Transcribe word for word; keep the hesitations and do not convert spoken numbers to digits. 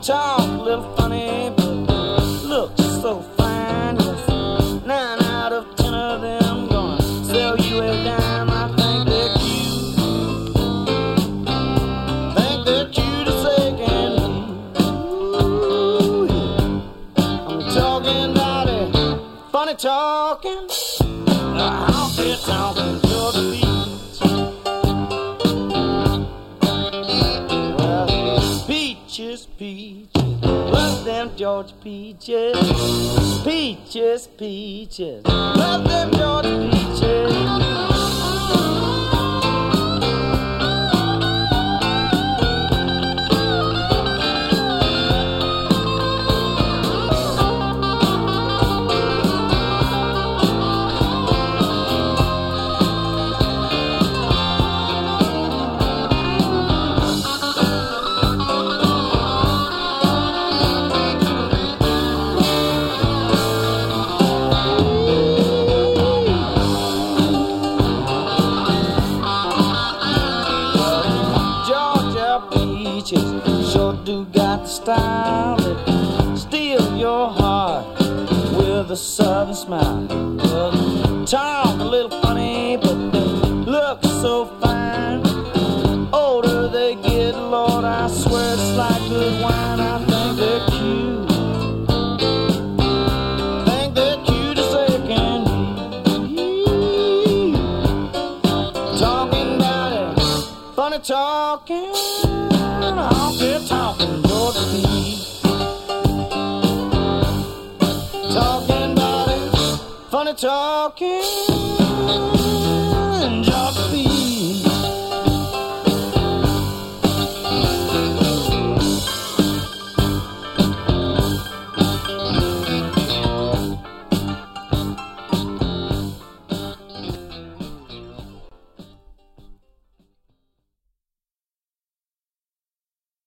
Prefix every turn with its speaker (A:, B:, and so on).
A: talk a little funny, but they look so fine. Yes, nine out of ten of them gonna sell you a dime. I think they're cute. Think they're cute as they can be. Ooh, yeah. I'm talking about it, funny talking. I'll be talking Georgia Peach. Well, peaches, peaches, love them Georgia peaches. Peaches, peaches, love them Georgia peaches. Sure do got the style that steal your heart with a southern smile. Well, talk a little funny, but they look so fine. Older they get, Lord, I swear it's like good wine. I think they're cute. Think they're cute as they can be. Talking about it, funny talking. I'll get talking Georgia Peach. Talking about it, funny talking.